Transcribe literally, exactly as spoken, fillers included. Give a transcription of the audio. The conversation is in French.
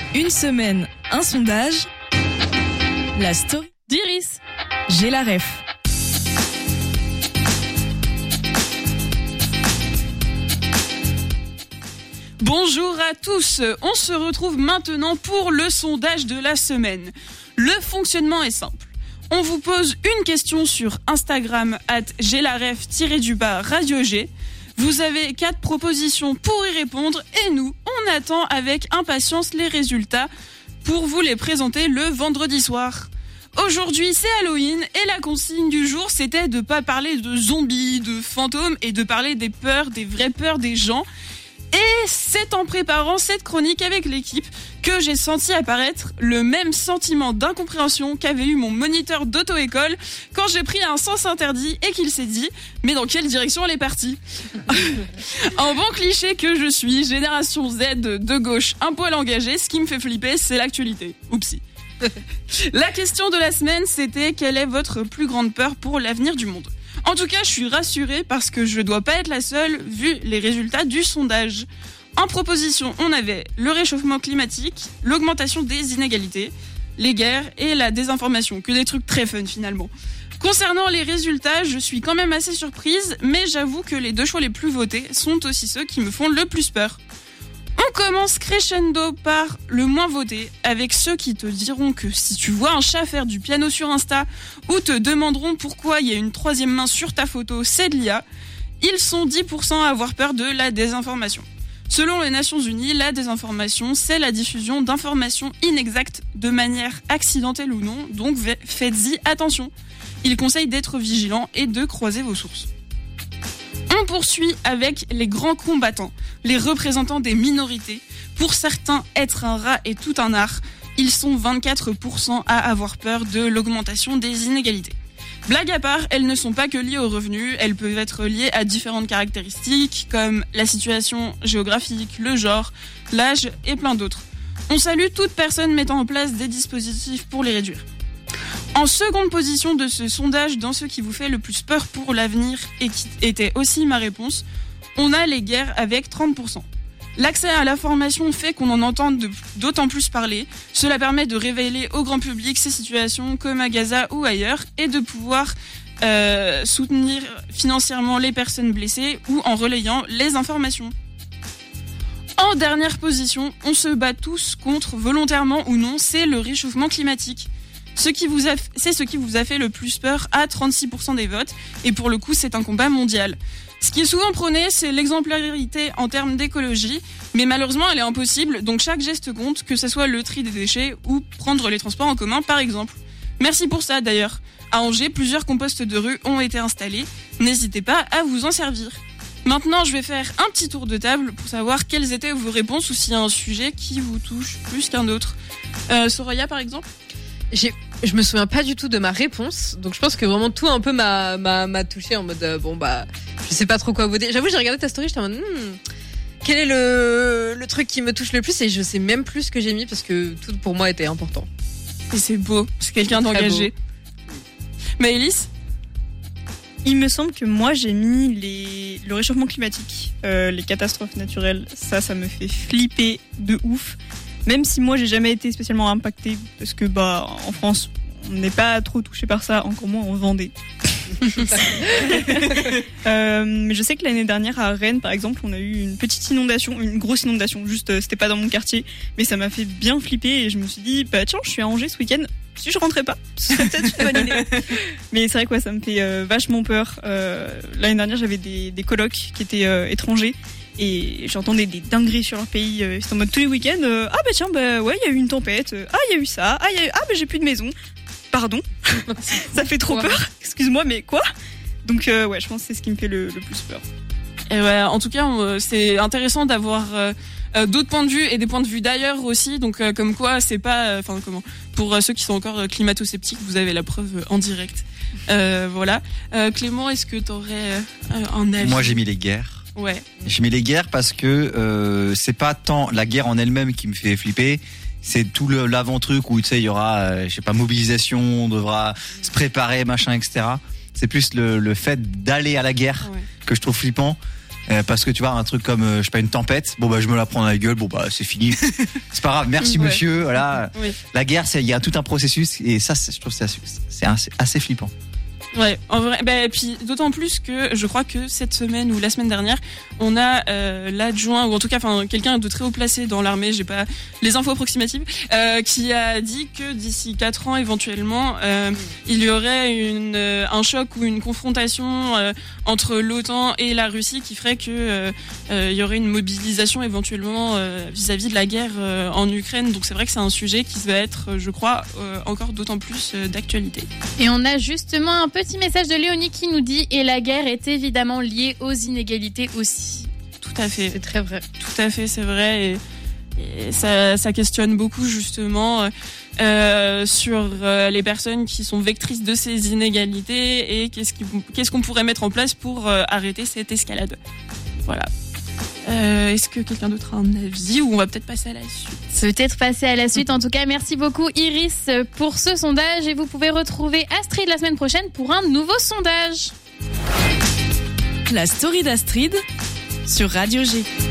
Une semaine, un sondage. La story d'Iris. J'ai la ref. Bonjour à tous, on se retrouve maintenant pour le sondage de la semaine. Le fonctionnement est simple. On vous pose une question sur Instagram arobase j'ai la ref tiret du bas radio G. Vous avez quatre propositions pour y répondre et nous, on attend avec impatience les résultats pour vous les présenter le vendredi soir. Aujourd'hui, c'est Halloween et la consigne du jour, c'était de pas parler de zombies, de fantômes et de parler des peurs, des vraies peurs des gens. Et c'est en préparant cette chronique avec l'équipe que j'ai senti apparaître le même sentiment d'incompréhension qu'avait eu mon moniteur d'auto-école quand j'ai pris un sens interdit et qu'il s'est dit « Mais dans quelle direction elle est partie ?» En bon cliché que je suis, génération Z de gauche, un poil engagé, ce qui me fait flipper, c'est l'actualité. Oupsie. La question de la semaine, c'était « Quelle est votre plus grande peur pour l'avenir du monde ?» En tout cas, je suis rassurée parce que je dois pas être la seule vu les résultats du sondage. En proposition, on avait le réchauffement climatique, l'augmentation des inégalités, les guerres et la désinformation, que des trucs très fun finalement. Concernant les résultats, je suis quand même assez surprise, mais j'avoue que les deux choix les plus votés sont aussi ceux qui me font le plus peur. On commence crescendo par le moins voté, avec ceux qui te diront que si tu vois un chat faire du piano sur Insta, ou te demanderont pourquoi il y a une troisième main sur ta photo, c'est de l'I A. Ils sont dix pour cent à avoir peur de la désinformation. Selon les Nations Unies, la désinformation, c'est la diffusion d'informations inexactes de manière accidentelle ou non, donc faites-y attention. Ils conseillent d'être vigilants et de croiser vos sources. On poursuit avec les grands combattants, les représentants des minorités. Pour certains, être un rat est tout un art. Ils sont vingt-quatre pour cent à avoir peur de l'augmentation des inégalités. Blague à part, elles ne sont pas que liées aux revenus, elles peuvent être liées à différentes caractéristiques comme la situation géographique, le genre, l'âge et plein d'autres. On salue toute personne mettant en place des dispositifs pour les réduire. En seconde position de ce sondage, dans ce qui vous fait le plus peur pour l'avenir et qui était aussi ma réponse, on a les guerres avec trente pour cent. L'accès à l'information fait qu'on en entend de, d'autant plus parler. Cela permet de révéler au grand public ces situations comme à Gaza ou ailleurs et de pouvoir euh, soutenir financièrement les personnes blessées ou en relayant les informations. En dernière position, on se bat tous contre, volontairement ou non, c'est le réchauffement climatique. Ce qui vous a, c'est ce qui vous a fait le plus peur à trente-six pour cent des votes, et pour le coup c'est un combat mondial. Ce qui est souvent prôné, c'est l'exemplarité en termes d'écologie, mais malheureusement elle est impossible, donc chaque geste compte, que ce soit le tri des déchets ou prendre les transports en commun par exemple. Merci pour ça d'ailleurs. À Angers, plusieurs composts de rue ont été installés, n'hésitez pas à vous en servir. Maintenant, je vais faire un petit tour de table pour savoir quelles étaient vos réponses ou s'il y a un sujet qui vous touche plus qu'un autre. Euh, Soraya par exemple ? J'ai, je me souviens pas du tout de ma réponse, donc je pense que vraiment tout un peu m'a, m'a, m'a touché en mode euh, bon bah je sais pas trop quoi voter. J'avoue j'ai regardé ta story, j'étais en mode hmm, quel est le, le truc qui me touche le plus et je sais même plus ce que j'ai mis parce que tout pour moi était important. Et c'est beau, c'est quelqu'un d'engagé. Maëlys ? Il me semble que moi j'ai mis les... le réchauffement climatique, euh, les catastrophes naturelles, ça ça me fait flipper de ouf. Même si moi j'ai jamais été spécialement impactée parce que bah en France on n'est pas trop touché par ça, encore moins en Vendée. euh, mais je sais que l'année dernière à Rennes par exemple on a eu une petite inondation, une grosse inondation, juste c'était pas dans mon quartier, mais ça m'a fait bien flipper et je me suis dit bah tiens je suis à Angers ce week-end, si je rentrais pas, ce serait peut-être une bonne idée. Mais c'est vrai quoi, ça me fait euh, vachement peur. Euh, l'année dernière j'avais des, des colocs qui étaient euh, étrangers. Et j'entendais des dingueries sur leur pays. Euh, c'était en mode tous les week-ends. Euh, ah bah tiens, bah ouais, il y a eu une tempête. Euh, ah, il y a eu ça. Ah, y a eu... ah bah j'ai plus de maison. Pardon. Ça fait trop peur. Excuse-moi, mais quoi ? Donc euh, ouais, je pense que c'est ce qui me fait le, le plus peur. Et ouais, en tout cas, on, c'est intéressant d'avoir euh, euh, d'autres points de vue et des points de vue d'ailleurs aussi. Donc euh, comme quoi, c'est pas, enfin euh, comment, pour euh, ceux qui sont encore euh, climato-sceptiques, vous avez la preuve euh, en direct. Euh, voilà. Euh, Clément, est-ce que t'aurais euh, un avis ? Moi, j'ai mis les guerres. Ouais. Je mets les guerres parce que euh, c'est pas tant la guerre en elle-même qui me fait flipper, c'est tout le, l'avant-truc où tu sais il y aura, euh, je sais pas, mobilisation, on devra se préparer, machin, et cetera. C'est plus le, le fait d'aller à la guerre ouais. que je trouve flippant. Euh, parce que tu vois un truc comme euh, je sais pas une tempête, bon bah je me la prends dans la gueule, bon bah c'est fini, c'est pas grave, merci Ouais. monsieur, voilà. Oui. La guerre, c'est il y a tout un processus et ça c'est- je trouve que c'est assez, c'est assez, assez flippant. Ouais, en vrai, bah, et puis d'autant plus que je crois que cette semaine ou la semaine dernière, on a euh, l'adjoint ou en tout cas, enfin quelqu'un de très haut placé dans l'armée, j'ai pas les infos approximatives, euh, qui a dit que d'ici quatre ans éventuellement, euh, il y aurait une euh, un choc ou une confrontation euh, entre l'OTAN et la Russie qui ferait que euh, euh, il y aurait une mobilisation éventuellement euh, vis-à-vis de la guerre euh, en Ukraine. Donc c'est vrai que c'est un sujet qui va être, je crois, euh, encore d'autant plus euh, d'actualité. Et on a justement un petit message de Léonie qui nous dit « Et la guerre est évidemment liée aux inégalités aussi Tout à fait. C'est très vrai. Tout à fait, c'est vrai. Et, et ça, ça questionne beaucoup justement euh, sur euh, les personnes qui sont vectrices de ces inégalités et qu'est-ce qui- qu'est-ce qu'on pourrait mettre en place pour euh, arrêter cette escalade. Voilà. Euh, Est-ce que quelqu'un d'autre a un avis ou on va peut-être passer à la suite ?» ». Peut-être passer à la suite. En tout cas, merci beaucoup Iris pour ce sondage et vous pouvez retrouver Astrid la semaine prochaine pour un nouveau sondage. La story d'Astrid sur Radio G.